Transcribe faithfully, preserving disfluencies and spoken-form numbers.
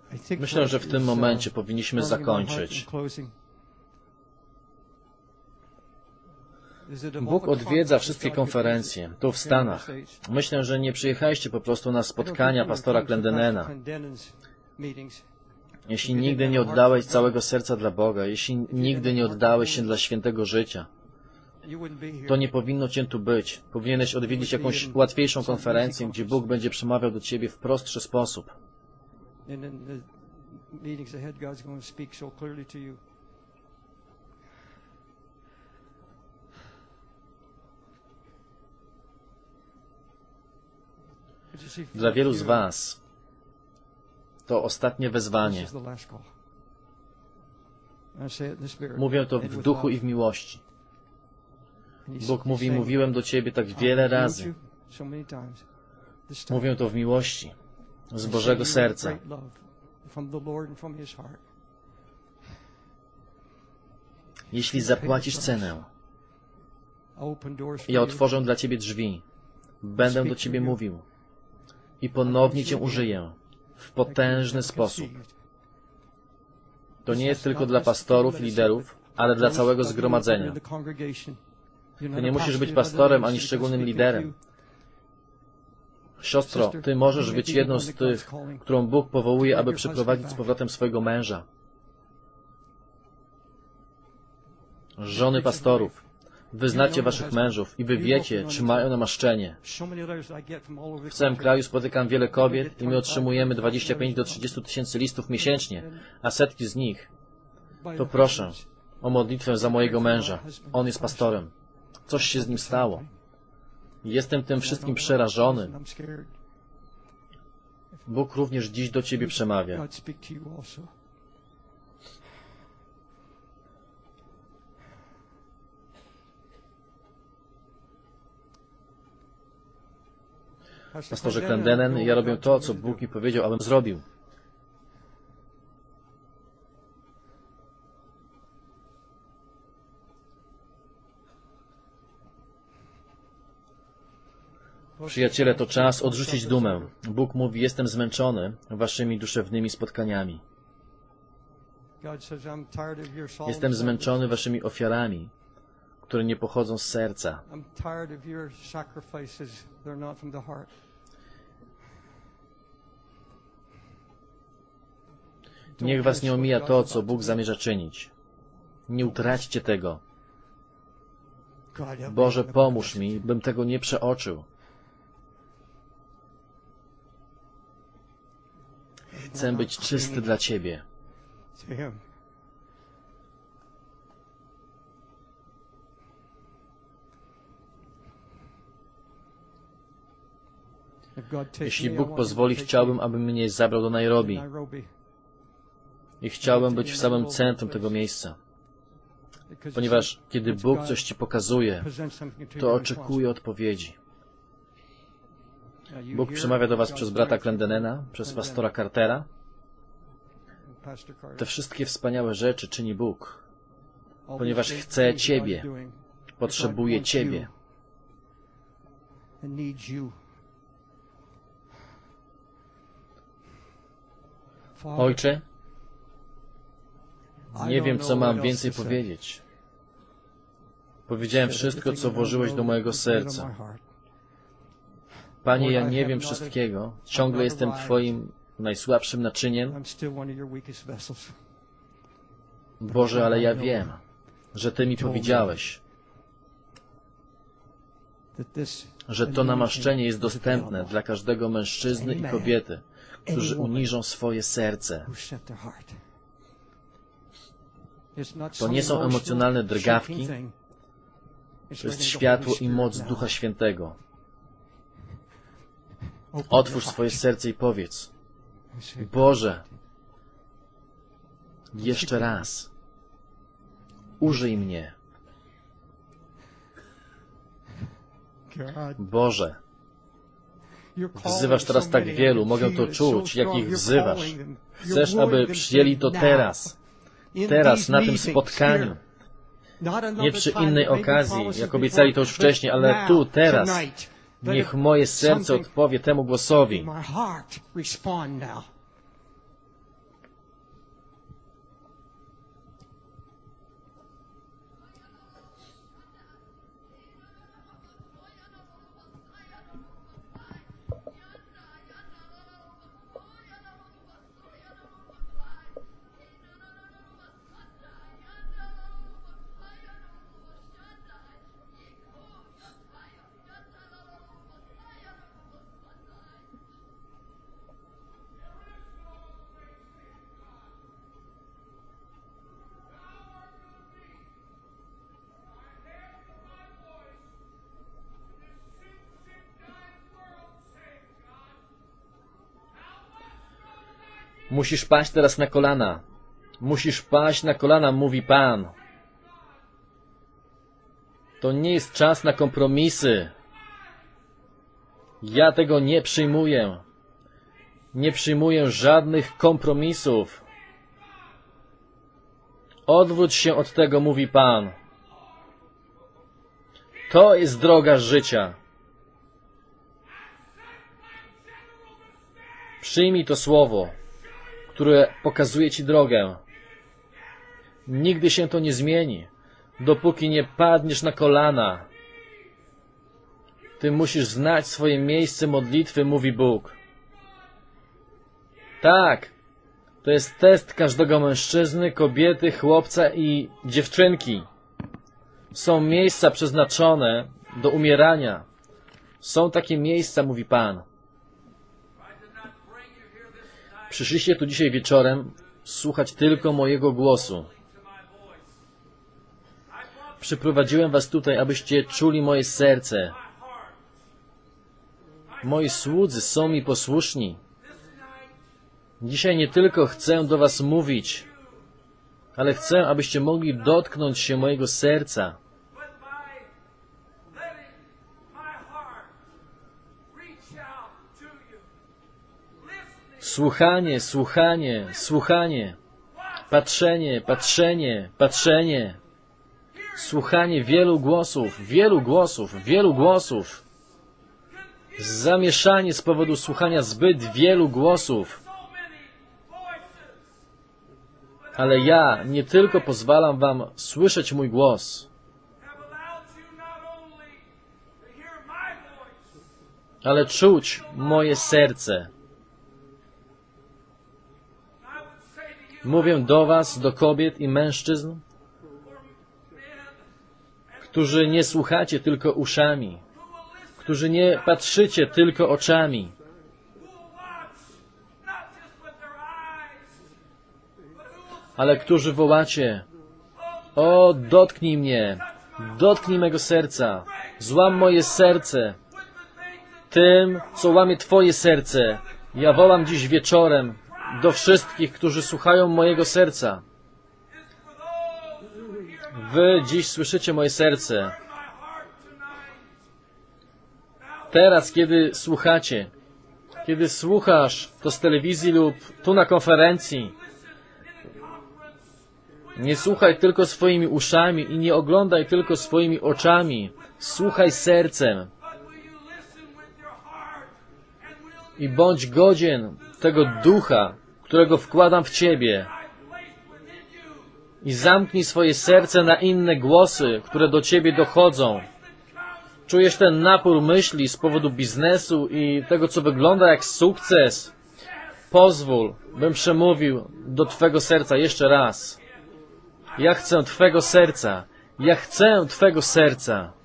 Myślę, że w tym momencie powinniśmy zakończyć. Bóg odwiedza wszystkie konferencje, tu w Stanach. Myślę, że nie przyjechaliście po prostu na spotkania pastora Clendenena. Jeśli nigdy nie oddałeś całego serca dla Boga, jeśli nigdy nie oddałeś się dla świętego życia, to nie powinno Cię tu być. Powinieneś odwiedzić jakąś łatwiejszą konferencję, gdzie Bóg będzie przemawiał do Ciebie w prostszy sposób. Dla wielu z Was to ostatnie wezwanie. Mówię to w duchu i w miłości. Bóg mówi, mówiłem do Ciebie tak wiele razy. Mówię to w miłości, z Bożego serca. Jeśli zapłacisz cenę, ja otworzę dla Ciebie drzwi, będę do Ciebie mówił i ponownie Cię użyję w potężny sposób. To nie jest tylko dla pastorów i liderów, ale dla całego zgromadzenia. Ty nie musisz być pastorem ani szczególnym liderem. Siostro, Ty możesz być jedną z tych, którą Bóg powołuje, aby przyprowadzić z powrotem swojego męża. Żony pastorów, wy znacie waszych mężów i wy wiecie, czy mają namaszczenie. W całym kraju spotykam wiele kobiet i my otrzymujemy dwadzieścia pięć do trzydziestu tysięcy listów miesięcznie, a setki z nich to proszę o modlitwę za mojego męża. On jest pastorem. Coś się z nim stało. Jestem tym wszystkim przerażony. Bóg również dziś do Ciebie przemawia. Pastorze Clendenen, ja robię to, co Bóg mi powiedział, abym zrobił. Przyjaciele, to czas odrzucić dumę. Bóg mówi, jestem zmęczony waszymi duszewnymi spotkaniami. Jestem zmęczony waszymi ofiarami, które nie pochodzą z serca. Niech was nie omija to, co Bóg zamierza czynić. Nie utraćcie tego. Boże, pomóż mi, bym tego nie przeoczył. Chcę być czysty dla Ciebie. Jeśli Bóg pozwoli, chciałbym, aby mnie zabrał do Nairobi. I chciałbym być w samym centrum tego miejsca. Ponieważ kiedy Bóg coś Ci pokazuje, to oczekuje odpowiedzi. Bóg przemawia do Was przez brata Clendenena, przez pastora Cartera. Te wszystkie wspaniałe rzeczy czyni Bóg, ponieważ chce Ciebie, potrzebuje Ciebie. Ojcze, nie wiem, co mam więcej powiedzieć. Powiedziałem wszystko, co włożyłeś do mojego serca. Panie, ja nie wiem wszystkiego. Ciągle jestem Twoim najsłabszym naczyniem. Boże, ale ja wiem, że Ty mi powiedziałeś, że to namaszczenie jest dostępne dla każdego mężczyzny i kobiety, którzy uniżą swoje serce. To nie są emocjonalne drgawki, to jest światło i moc Ducha Świętego. Otwórz swoje serce i powiedz, Boże, jeszcze raz, użyj mnie. Boże, wzywasz teraz tak wielu, mogę to czuć, jak ich wzywasz. Chcesz, aby przyjęli to teraz, teraz, na tym spotkaniu. Nie przy innej okazji, jak obiecali to już wcześniej, ale tu, teraz. Niech moje serce odpowie temu głosowi. Musisz paść teraz na kolana. Musisz paść na kolana, mówi Pan. To nie jest czas na kompromisy. Ja tego nie przyjmuję. Nie przyjmuję żadnych kompromisów. Odwróć się od tego, mówi Pan. To jest droga życia. Przyjmij to słowo, które pokazuje Ci drogę. Nigdy się to nie zmieni, dopóki nie padniesz na kolana. Ty musisz znać swoje miejsce modlitwy, mówi Bóg. Tak, to jest test każdego mężczyzny, kobiety, chłopca i dziewczynki. Są miejsca przeznaczone do umierania. Są takie miejsca, mówi Pan. Przyszliście tu dzisiaj wieczorem słuchać tylko mojego głosu. Przyprowadziłem was tutaj, abyście czuli moje serce. Moi słudzy są mi posłuszni. Dzisiaj nie tylko chcę do was mówić, ale chcę, abyście mogli dotknąć się mojego serca. Słuchanie, słuchanie, słuchanie. Patrzenie, patrzenie, patrzenie. Słuchanie wielu głosów, wielu głosów, wielu głosów. Zamieszanie z powodu słuchania zbyt wielu głosów. Ale ja nie tylko pozwalam wam słyszeć mój głos, ale czuć moje serce. Mówię do was, do kobiet i mężczyzn, którzy nie słuchacie tylko uszami, którzy nie patrzycie tylko oczami, ale którzy wołacie: o, dotknij mnie, dotknij mego serca, złam moje serce tym, co łamie Twoje serce. Ja wołam dziś wieczorem do wszystkich, którzy słuchają mojego serca. Wy dziś słyszycie moje serce. Teraz, kiedy słuchacie, kiedy słuchasz to z telewizji lub tu na konferencji, nie słuchaj tylko swoimi uszami i nie oglądaj tylko swoimi oczami. Słuchaj sercem. I bądź godzien tego ducha, którego wkładam w Ciebie. I zamknij swoje serce na inne głosy, które do Ciebie dochodzą. Czujesz ten napór myśli z powodu biznesu i tego, co wygląda jak sukces. Pozwól, bym przemówił do Twego serca jeszcze raz. Ja chcę Twego serca. Ja chcę Twego serca.